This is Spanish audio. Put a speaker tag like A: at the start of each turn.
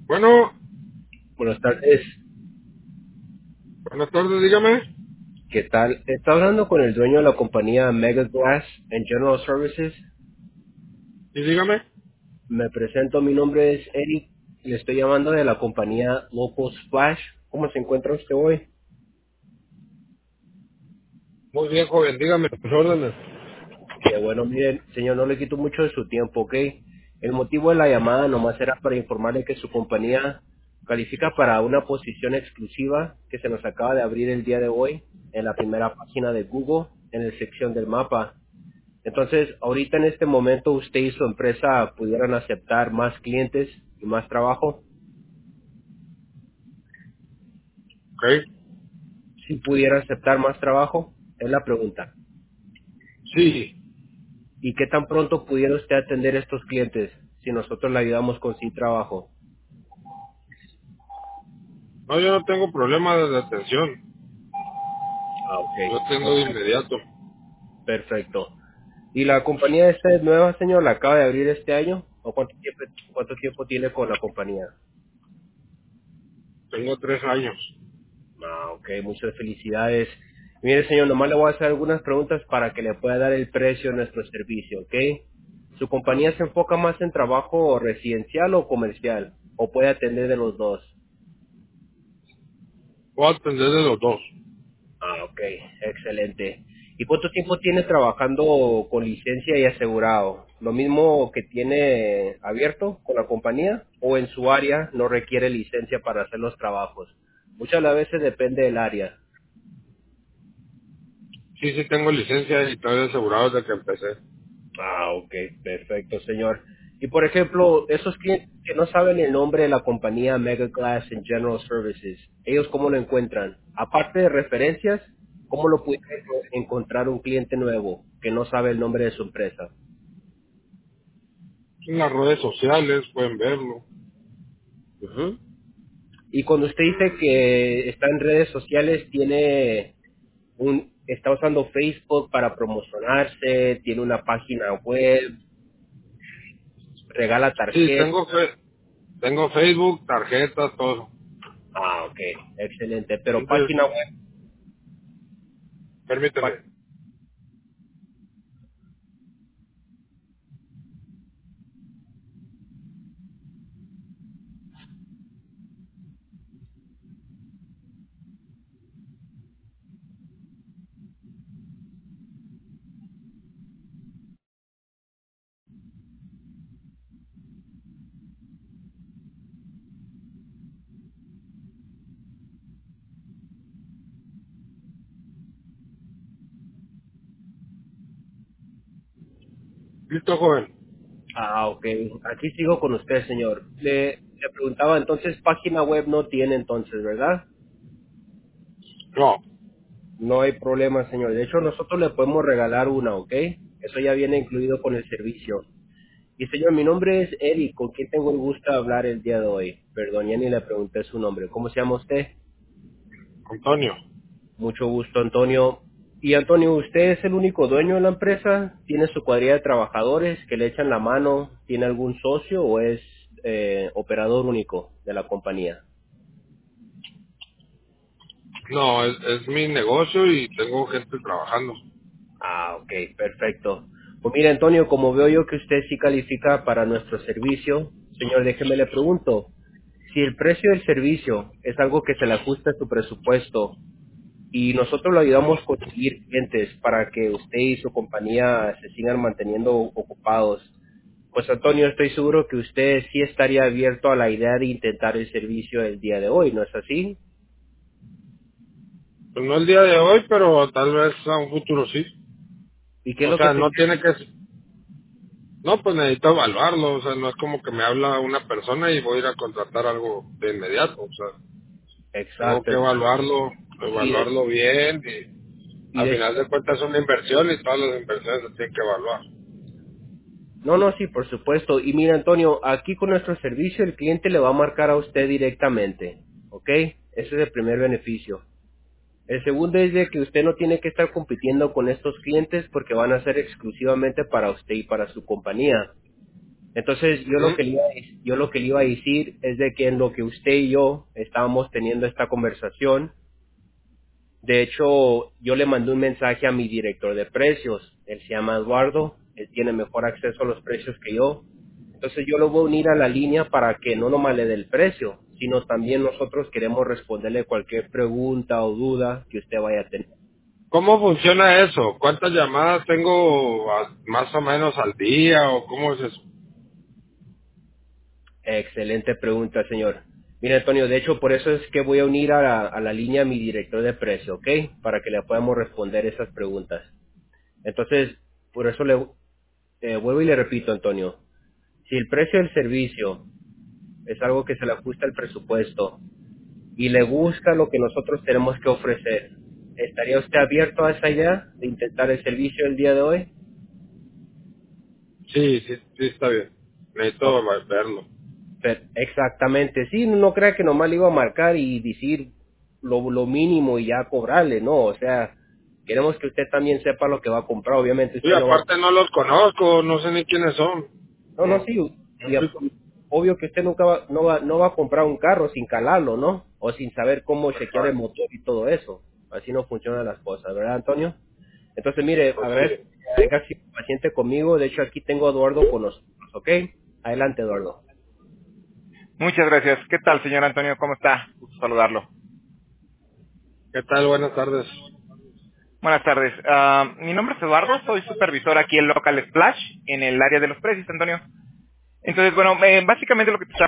A: Bueno,
B: Buenas tardes.
A: buenas tardes, dígame.
B: ¿Qué tal? Está hablando con el dueño de la compañía Mega Glass and General Services.
A: Sí, dígame.
B: Me presento, mi nombre es Eric. Le estoy llamando de la compañía Local Splash. ¿Cómo se encuentra usted hoy?
A: Muy bien, joven, dígame tus órdenes.
B: Qué bueno, miren, señor, no le quito mucho de su tiempo, ¿ok? El motivo de la llamada nomás era para informarle que su compañía califica para una posición exclusiva que se nos acaba de abrir el día de hoy en la primera página de Google, en la sección del mapa. Entonces, ahorita en este momento usted y su empresa pudieran aceptar más clientes y más trabajo.
A: Ok.
B: Si pudiera aceptar más trabajo, es la pregunta.
A: Sí.
B: ¿Y qué tan pronto pudiera usted atender estos clientes si nosotros le ayudamos con su trabajo?
A: No, yo no tengo problema de detención.
B: Ah, ok.
A: Yo atiendo de inmediato.
B: Perfecto. ¿Y la compañía esta es nueva, señor? ¿La acaba de abrir este año? ¿O cuánto tiempo tiene con la compañía?
A: Tengo 3 años.
B: Ah, ok, muchas felicidades. Mire, señor, nomás le voy a hacer algunas preguntas para que le pueda dar el precio de nuestro servicio, ¿ok? ¿Su compañía se enfoca más en trabajo residencial o comercial? ¿O puede atender de los dos?
A: Puedo atender de los dos.
B: Ah, ok, excelente. ¿Y cuánto tiempo tiene trabajando con licencia y asegurado? ¿Lo mismo que tiene abierto con la compañía? ¿O en su área no requiere licencia para hacer los trabajos? Muchas las veces depende del área.
A: Sí, sí tengo licencia y estoy asegurado desde que empecé.
B: Ah, ok, perfecto, señor. Y por ejemplo, esos clientes que no saben el nombre de la compañía Mega Glass and General Services, ¿ellos cómo lo encuentran? Aparte de referencias, ¿cómo lo puede encontrar un cliente nuevo que no sabe el nombre de su empresa?
A: En las redes sociales pueden verlo.
B: Ujú. Y cuando usted dice que está en redes sociales, está usando Facebook para promocionarse, tiene una página web, regala
A: Sí,
B: tarjetas.
A: tengo Facebook, tarjetas, todo.
B: Ah, ok, excelente. Pero
A: Entonces,
B: página web.
A: permíteme. Listo, joven.
B: Ah, ok. Aquí sigo con usted, señor. Le preguntaba, entonces, página web no tiene entonces, ¿verdad?
A: No.
B: No hay problema, señor. De hecho, nosotros le podemos regalar una, ¿ok? Eso ya viene incluido con el servicio. Y señor, mi nombre es Eric, con quien tengo el gusto de hablar el día de hoy. Perdón, ya ni le pregunté su nombre. ¿Cómo se llama usted?
A: Antonio.
B: Mucho gusto, Antonio. Y Antonio, ¿usted es el único dueño de la empresa? ¿Tiene su cuadrilla de trabajadores que le echan la mano? ¿Tiene algún socio o es operador único de la compañía?
A: No, es mi negocio y tengo gente trabajando.
B: Ah, ok, perfecto. Pues mire, Antonio, como veo yo que usted sí califica para nuestro servicio, señor, déjeme le pregunto, si el precio del servicio es algo que se le ajusta a su presupuesto y nosotros lo ayudamos a conseguir clientes para que usted y su compañía se sigan manteniendo ocupados, pues Antonio, estoy seguro que usted sí estaría abierto a la idea de intentar el servicio el día de hoy, ¿no es así?
A: Pues no el día de hoy, pero tal vez a un futuro sí.
B: ¿Y qué es
A: O
B: lo que
A: sea,
B: se...
A: no tiene que... No, pues necesito evaluarlo. O sea, no es como que me habla una persona y voy a ir a contratar algo de inmediato. O sea, tengo
B: Exacto,
A: que
B: exacto. Y,
A: evaluarlo bien y
B: y
A: al
B: de
A: final de cuentas es una inversión y todas las inversiones se tienen que evaluar.
B: No, no, sí, por supuesto. Y mira, Antonio, aquí con nuestro servicio el cliente le va a marcar a usted directamente, ¿ok? Ese es el primer beneficio. El segundo es de que usted no tiene que estar compitiendo con estos clientes porque van a ser exclusivamente para usted y para su compañía. Entonces,
A: Ujú.
B: yo lo que le iba a decir es de que en lo que usted y yo estábamos teniendo esta conversación, de hecho, yo le mandé un mensaje a mi director de precios. Él se llama Eduardo, él tiene mejor acceso a los precios que yo. Entonces yo lo voy a unir a la línea para que no nomás le dé el precio, sino también nosotros queremos responderle cualquier pregunta o duda que usted vaya a tener.
A: ¿Cómo funciona eso? ¿Cuántas llamadas tengo más o menos al día o cómo es eso?
B: Excelente pregunta, señor. Mira, Antonio, de hecho, por eso es que voy a unir a la línea a mi director de precio, ¿ok? Para que le podamos responder esas preguntas. Entonces, por eso le vuelvo y le repito, Antonio. Si el precio del servicio es algo que se le ajusta al presupuesto y le gusta lo que nosotros tenemos que ofrecer, ¿estaría usted abierto a esa idea de intentar el servicio el día de hoy?
A: Sí, sí, sí, está bien.
B: Oh,
A: Necesito verlo.
B: exactamente, sí, no crea que nomás le iba a marcar y decir lo mínimo y ya cobrarle, no, o sea, queremos que usted también sepa lo que va a comprar, obviamente
A: Y
B: usted no va.
A: aparte no los conozco, no sé ni quiénes son.
B: No, no,
A: No,
B: sí.
A: no
B: Y
A: sé.
B: obvio que usted nunca no va a comprar un carro sin calarlo, ¿no? O sin saber cómo chequear el
A: Ajá.
B: motor y todo eso. Así no funcionan las cosas, ¿verdad, Antonio? Entonces, mire,
A: Pues
B: agradezco
A: sí.
B: que haya sido paciente conmigo. De hecho, aquí tengo a Eduardo con nosotros, ¿ok? Adelante, Eduardo.
C: Muchas gracias. ¿Qué tal, señor Antonio? ¿Cómo está? Gusto saludarlo.
A: ¿Qué tal? Buenas tardes.
C: Buenas tardes. Mi nombre es Eduardo, soy supervisor aquí en Local Splash, en el área de los precios, Antonio. Entonces, bueno, básicamente lo que te